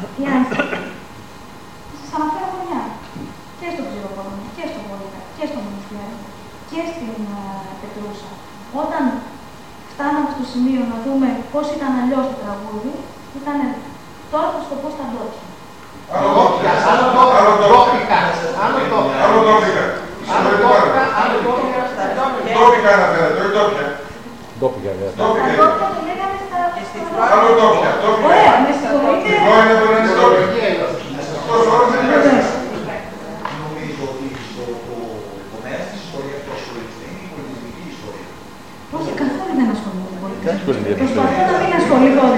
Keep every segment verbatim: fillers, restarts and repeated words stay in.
οι άνθρωποι. Σας αναφέρω μια. Και στο Ψιλοπόλεμο, και στο Βόλικα, και στο Μοναστήρι, και στην uh, Πετρούσα. Όταν φτάναμε στο σημείο να δούμε πώς ήταν αλλιώς το τραγούδι, ήταν τώρα θα στο πω στα ντόπια. Άλλο ντόπια, άλλο ντόπια, άλλο ντόπια, άλλο ντόπια, άλλο ντόπια, άλλο ντόπια, ντόπια αναφέρατε, όχι ντόπια. Ντόπια, βέβαια. Τα ντόπια το λέγανε στα... Άλλο ντόπια, ντόπια. Ωραία, με συγχωρείτε. Τυφλό είναι το να είναι ντόπια. Αυτός ο όρος δεν υπάρχει. Νομίζω ότι το μέρος της ιστορίας που ασχολείται είναι η πολιτισμική ιστορία. Όχι, καθόλου δεν ασχολείται με πολιτισμική. Προσπαθώ να μην ασχολείται όλοι.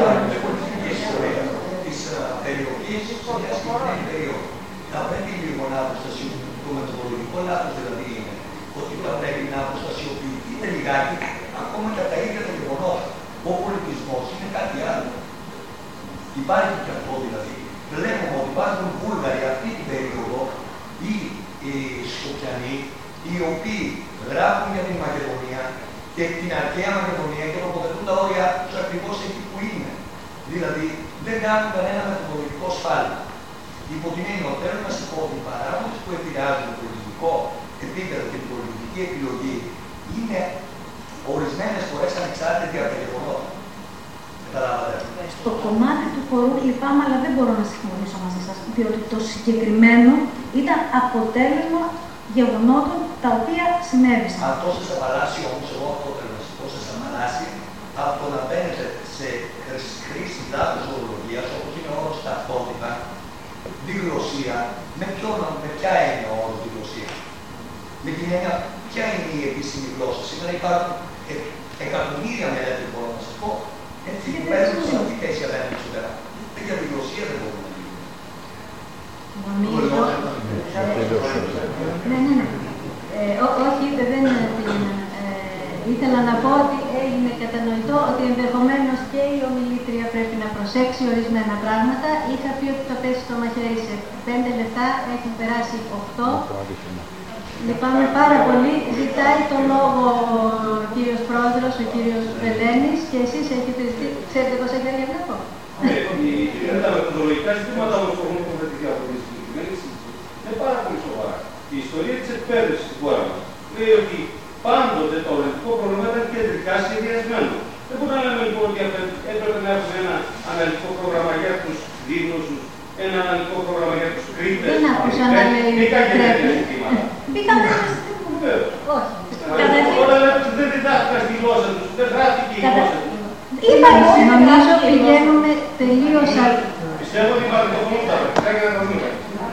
Της περιοχής, μια συγκεκριμένη περίοδο. Θα πρέπει λίγο να αποστασιοποιηθεί, το μεθοδολογικό λάθος δηλαδή είναι ότι θα πρέπει να αποστασιοποιηθείτε λιγάκι ακόμα και από τα ίδια τα γεγονότα. Ο πολιτισμός είναι κάτι άλλο. Υπάρχει και αυτό δηλαδή. Βλέπουμε ότι υπάρχουν Βούλγαροι αυτή την περίοδο ή οι Σκοπιανοί, οι οποίοι γράφουν για την Μακεδονία και την αρχαία Μακεδονία και τοποθετούν τα όρια τους ακριβώς εκεί που είναι. Δηλαδή δεν κάνουν κανένα μεθοδολογικό σφάλμα. Υπό την έννοια, θέλω να σα πω ότι οι παράγοντες που επηρεάζουν το πολιτικό επίπεδο και την πολιτική επιλογή είναι ορισμένες φορές ανεξάρτητοι από τα γεγονότα. Καταλάβατε. Στο κομμάτι του χορού λυπάμαι, αλλά δεν μπορώ να συμφωνήσω μαζί σας, διότι το συγκεκριμένο ήταν αποτέλεσμα γεγονότων τα οποία συνέβησαν. Αυτό σας απαλλάσσει όμως, εγώ αυτό θέλω να σας πω, σας απαλλάσσει από το να μπαίνετε σε χρήση δάτους ορολογίας, όπως είναι ο όρος ταυτότητα, διγλωσία, με, με ποια είναι ο όρος διγλωσία. Με την έννοια, ποια είναι η επίσημη γλώσσα. Σήμερα υπάρχουν ε, εκατομμύρια μελέτες, μπορώ να σας πω. Έτσι, που παίρνουν σε αυτή τη θέση απέναντι στο πέρα. Για διγλωσία δεν μπορούμε να δούμε. Νομίζω. Ναι, ναι, ναι. Όχι, δεν την. Ήθελα να πω ότι έγινε κατανοητό ότι ενδεχομένως και η ομιλήτρια πρέπει να προσέξει ορισμένα πράγματα. Είχα πει ότι θα πέσει το μαχαίρι σε πέντε λεπτά, έχουν περάσει οκτώ. Λυπάμαι πάρα πολύ. Ζητάει το λόγο ο κύριος Πρόεδρος, ο κύριος Βελένης, και εσείς έχετε ζητήσει. Ξέρετε πώς έχει να βλέπω. Ναι, τα μεθοδολογικά ζητήματα όμως που έχουν υποθετηθεί από τη συγκεκριμένη συζήτηση είναι πάρα πολύ σοβαρά. Η ιστορία της εκπαίδευσης στην χώρα μας λέει ότι πάντοτε το αναλυτικό πρόγραμμα ήταν κεντρικά σχεδιασμένο. Δεν μπορούμε να λέμε λοιπόν ότι έπρεπε να έχουμε ένα αναλυτικό πρόγραμμα για τους δίγνωσους, ένα αναλυτικό πρόγραμμα για τους κρίτες. Δεν άκουσα να λέει πρέπει. Μπήκαμε ένα ζητήμα. Όχι. Όταν λέμε ότι δεν διδάχθηκαν στη γλώσσα τους, δεν γράφτηκε η γλώσσα τους. Είπαμε, νομίζω πηγαίνουμε τελείως άλλο. Πιστεύω ότι υπάρχει το μόνο τα πρακτικά και να τα δούμε.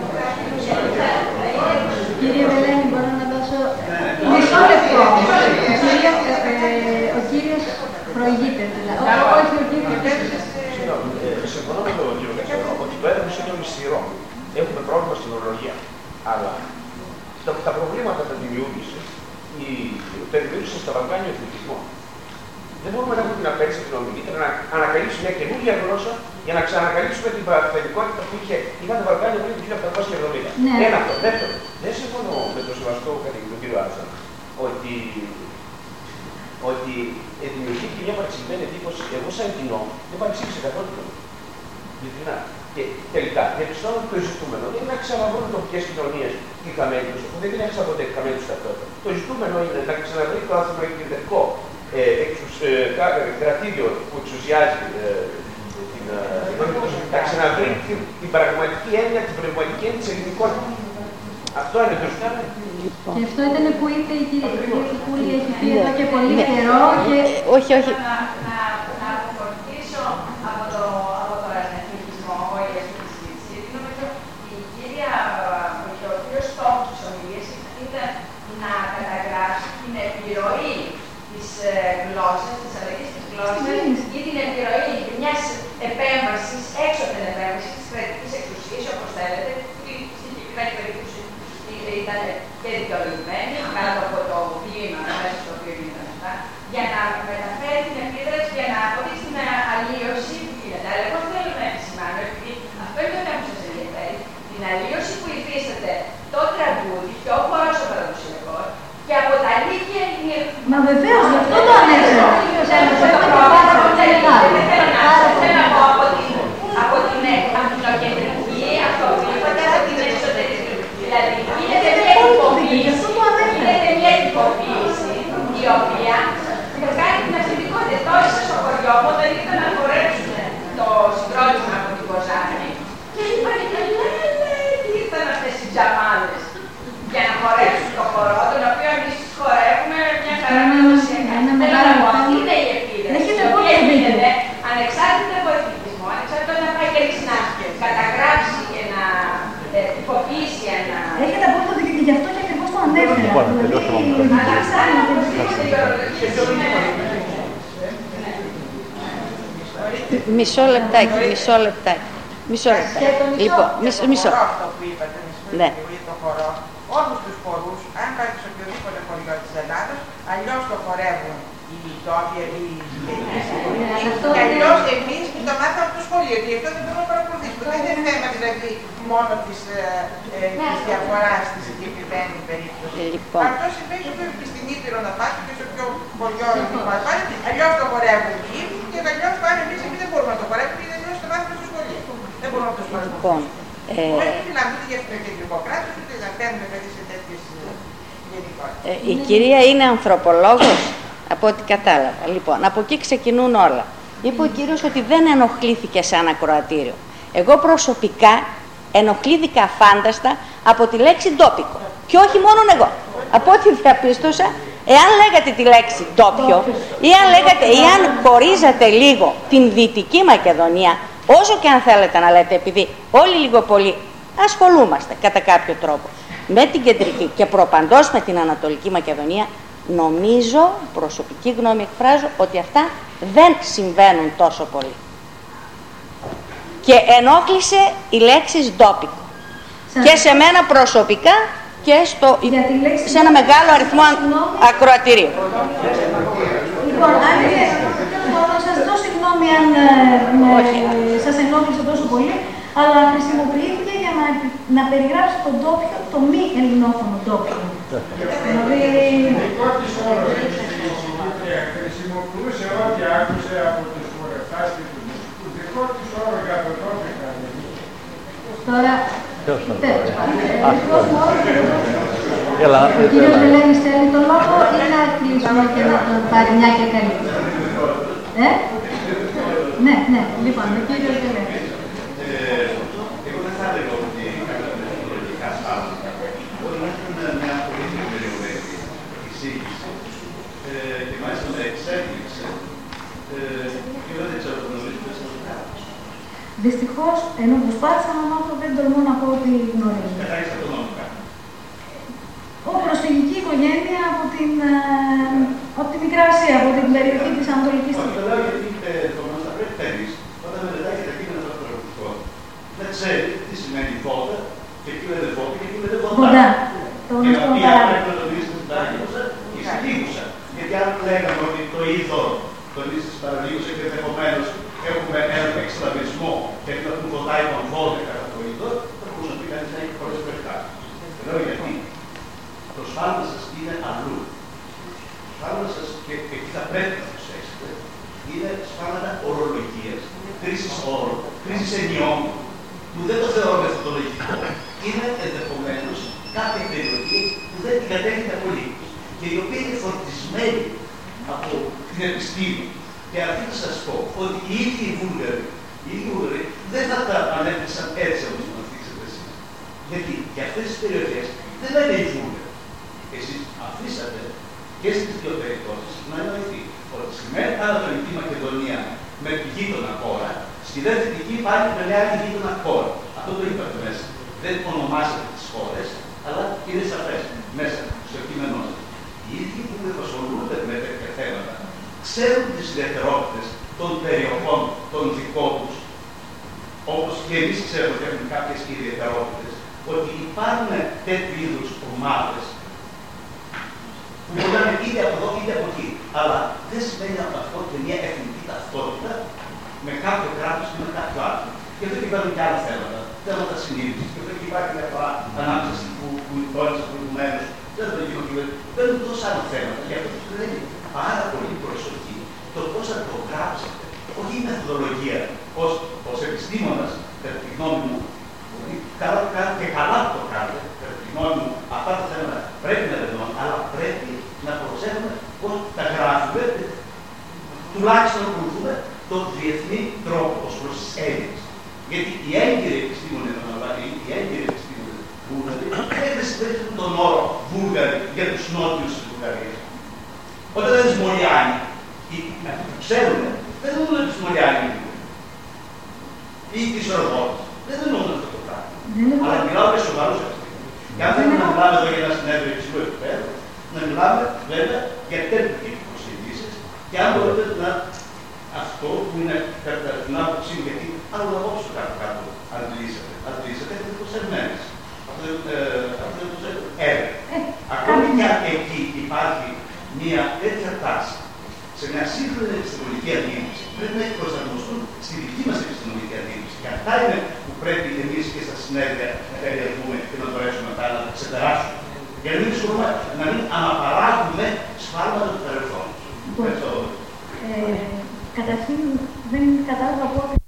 Κύριε Βελένη, μπορώ να δώσω μισό λεπτό. Ο κύριος προηγείται, δηλαδή. Όχι ο κύριος. Συμφωνώ με τον κύριο Μητσέρο ότι το έδαφος είναι μυστηρό. Έχουμε πρόβλημα στην ορολογία. Αλλά τα προβλήματα τα δημιούργησε, τα δημιούργησε στα Βαλκάνια ο εθνικισμό. Δεν μπορούμε να έχουμε την απέτηση την ομιλήτρια να ανακαλύψουμε μια καινούργια γλώσσα για να ξανακαλύψουμε την παραθενικότητα που είχε είχαν τα Βαλκάνια πριν το χίλια οκτακόσια εβδομήντα. Ναι. Ένα αυτό. Δεύτερο, δεν συμφωνώ με τον σεβαστό καθηγητή κύριο Άρσαν ότι, ότι δημιουργήθηκε μια παρεξηγημένη εντύπωση. Εγώ, σαν κοινό, δεν παρεξήγησα καθόλου. Ειλικρινά. Και τελικά, διαπιστώνω ότι το ζητούμενο δεν είναι να ξαναβρούν τοπικές κοινωνίες τι χαμένοι τους, δεν είναι να ποτέ χαμένοι τους ταυτότητα. Το ζητούμενο είναι να ξαναβρει το αθροεκκλητικό κρατήριο που εξουσιάζει την να ξαναβρει την πραγματική έννοια, την πνευματική έννοια της ελληνικότητας. Αυτό είναι το ζητούμενο. Και αυτό ήταν που είπε η κυρία Κικούλη, έχει πει εδώ και πολύ καιρό. Όχι, όχι. Να αποφορτήσω από το εθνικισμό για αυτή τη συζήτηση. Νομίζω η κύρια, ο κύριος στόχος της ομιλίας ήταν να καταγράψει την επιρροή της γλώσσας, της αλλαγής της γλώσσας ή την επιρροή μιας επέμβασης, έξωθεν επέμβασης της κρατικής εξουσίας, όπως θέλετε, στη συγκεκριμένη περίπτωση ήταν και δικαιολογημένη, κάτω από το κλίμα μέσα στο οποίο ήταν αυτά, για να μεταφέρει την επίδραση δημιουργήσει ένα... Έχετε απόλυτο δίκιο και γι' αυτό και ακριβώς το ανέφερα. Λοιπόν, Δηλαδή, τελειώσαμε. η λογική ψάχνει να Μισό λεπτάκι, μισό λεπτάκι. Μισό λεπτάκι. Λοιπόν, μισό. μισό. Αυτό που είπατε, με Ναι. συγχωρείτε, το χορό, όλους τους χορούς, αν πάει σε οποιοδήποτε χωριό της Ελλάδας, αλλιώς το χορεύουν οι τόποι, οι και αλλιώς εμείς που το μάθαμε από το σχολείο, και γι' αυτό δεν μπορούμε να παρακολουθήσουμε. Δεν είναι θέμα δηλαδή μόνο της, ε, ε, της διαφοράς στη συγκεκριμένη περίπτωση. Λοιπόν. Αυτό συμβαίνει και στην Ήπειρο να πάτε και σε πιο χωριό να πάτε, αλλιώς το χορεύουν οι ίδιοι και αλλιώς πάνε εμείς, εμείς δεν μπορούμε να το χορεύουμε γιατί αλλιώς το μάθαμε στο σχολείο. Δεν μπορούμε να το Λοιπόν, σπάσουμε. ε, Όχι μιλάμε ούτε για το κεντρικό κράτος, ούτε να παίρνουμε παιδί σε τέτοιες γενικότητες. ε, η κυρία είναι ανθρωπολόγος, από ό,τι κατάλαβα. Λοιπόν, από εκεί ξεκινούν όλα. Είπε ο κύριος ότι δεν ενοχλήθηκε σαν ακροατήριο. Εγώ προσωπικά ενοχλήθηκα αφάνταστα από τη λέξη ντόπικο. Και όχι μόνο εγώ. Από ό,τι διαπίστωσα, εάν λέγατε τη λέξη ντόπιο, ή αν λέγατε, ή αν χωρίζατε λίγο την Δυτική Μακεδονία, όσο και αν θέλετε να λέτε, επειδή όλοι λίγο πολύ ασχολούμαστε κατά κάποιο τρόπο με την Κεντρική και προπαντός με την Ανατολική Μακεδονία, νομίζω, προσωπική γνώμη εκφράζω, ότι αυτά δεν συμβαίνουν τόσο πολύ. Και ενόχλησε η λέξη ντόπικο. Και σε μένα προσωπικά και στο, σε ένα μεγάλο αριθμό ακροατηρίων. Λοιπόν, αν θα σας δώσω συγγνώμη αν ε, σας ενόχλησε τόσο πολύ, αλλά χρησιμοποιήθηκε για να, να περιγράψει τον ντόπιο, το μη ελληνόφωνο ντόπιο. Δηλαδή... Δικό της όρο χρησιμοποιούσε ό,τι άκουσε από τους φορευτάς και τους μουσικούς. Δικό της όρο για το ντόπικα. Τώρα... Ο κύριος Βελένης θέλει το λόγο ή να κλείσουμε και να τον πάρει μια και καλή. Ε? Ναι, ναι, λοιπόν, ο κύριος Βελένης. Εγώ δεν θα έλεγα ότι κάποια μεθοδολογικά σφάλματα. Μπορεί να έχουν μια πολύ περιορισμένη εισήγηση και μάλιστα με εξέλιξε και δεν ξέρω το γνωρίζουμε σε αυτό. Δυστυχώς, ενώ προσπάθησα να μάθω, δεν τολμώ να πω ότι γνωρίζω. Καθάρισα το νόμο κάτω. Ο προσφυγική οικογένεια από την, από τη Μικρά Ασία, από την περιοχή της Ανατολικής Τουρκίας. Αυτό λέω γιατί το μας θα πρέπει κανείς, όταν μελετάει τα κείμενα των τραγουδιστών, να ξέρει τι σημαίνει βόδα και τι είναι βόδα και τι είναι βόδα. Κοντά. Το και γνωστό να πει αν παράδειγμα. πρέπει να τονίσει την παραλίγουσα ή συλλήγουσα. Γιατί αν λέγαμε ότι το είδο τονίσει την παραλίγουσα και ενδεχομένως έχουμε έναν εξτραβισμό και να πούμε βοδάει τον βόδα κατά το είδο, θα μπορούσε να πει κανείς να έχει πολλές περιπτώσεις. Λέω γιατί. Το σφάλμα σας είναι αλλού. Το σφάλμα σας, και εκεί θα πρέπει να προσέξετε, είναι σφάλματα ορολογίας, κρίσης όρων, κρίσης ενιών, που δεν το θεωρώ μεθοδολογικό. Είναι ενδεχομένως κάποια περιοχή που δεν την κατέχει απολύτως και η οποία είναι φορτισμένη από την επιστήμη. Και αυτή θα σας πω ότι οι ίδιοι οι Βούλγαροι, οι ίδιοι Βούλγαροι δεν θα τα ανέπτυξαν έτσι όπως το αναπτύξατε εσείς. Γιατί για αυτές τις περιοχές δεν λένε οι Βούλγαροι. Εσείς αφήσατε και στις δύο περιπτώσεις να εννοηθεί ότι στη Μέση Ανατολική Μακεδονία με τη γείτονα χώρα, στη Δυτική υπάρχει με μια άλλη γείτονα χώρα. Αυτό το είπατε μέσα. Δεν ονομάσατε τις χώρες, αλλά είναι σαφές μέσα στο κείμενό σας. Οι ίδιοι που ασχολούνται με τέτοια θέματα ξέρουν τις ιδιαιτερότητες των περιοχών των δικών τους, όπως και εμείς ξέρουμε ότι έχουν κάποιες ιδιαιτερότητες, ότι υπάρχουν τέτοιου είδους ομάδες που μπορεί να είναι είτε από εδώ είτε από εκεί. Αλλά δεν σημαίνει από αυτό και μια εθνική ταυτότητα με κάποιο κράτος ή με κάποιο άλλο. Και εδώ υπάρχουν και άλλα θέματα. Θέματα συνείδησης. Και εδώ υπάρχει διαφορά ανάμεσα που, που τόνισα προηγουμένως. Δεν θα το γίνω και παίρνουν τόσο άλλα θέματα. Γι' αυτό τους πρέπει πάρα πολύ προσοχή το πώς θα το γράψετε. Όχι η μεθοδολογία ως, ως επιστήμονας, κατά τη γνώμη μου, καλά το κάνετε και καλά το κάνετε, κατά τη γνώμη μου, αυτά τα θέματα πρέπει να δεδομένουν, αλλά πρέπει να προσέχουμε πώς τα γράφουμε, τουλάχιστον να ακολουθούμε τον διεθνή τρόπο ως προς τις Έλληνες. Γιατί οι έγκυροι επιστήμονες, οι έγκυροι επιστήμονες Βούλγαροι, δεν χρησιμοποιούν τον όρο Βούλγαροι για τους νότιους της Βουλγαρίας. Όταν λένε Μολιάνοι, αυτοί που ξέρουν, δεν εννοούν τους Μολιάνοι ή τις Ορδότες. Δεν εννοούν αυτό το πράγμα. Αλλά μιλάω για σοβαρούς επιστήμονες. Και αν θέλουμε να μιλάμε εδώ για ένα συνέδριο υψηλού επίπεδου, να μιλάμε βέβαια για τέτοιου τύπου προσεγγίσεις και αν μπορείτε να αυτό που είναι κατά την άποψή μου, γιατί άλλο να απόψε κάτω κάτω αντλήσατε. Αντλήσατε έχετε προσεγμένες. Αυτό είναι το έργο. Ακόμη και αν εκεί υπάρχει μια τέτοια τάση σε μια σύγχρονη επιστημονική αντίληψη, πρέπει να προσαρμοστούν στη δική μας επιστημονική αντίληψη. Και αυτά είναι που πρέπει εμείς και στα συνέδρια να περιεργούμε και να μπορέσουμε μετά να ξεπεράσουμε. Για να μην μπορούμε να μην αναπαράγουμε σφάλματα του παρελθόντος. Καταρχήν δεν κατάλαβα πότε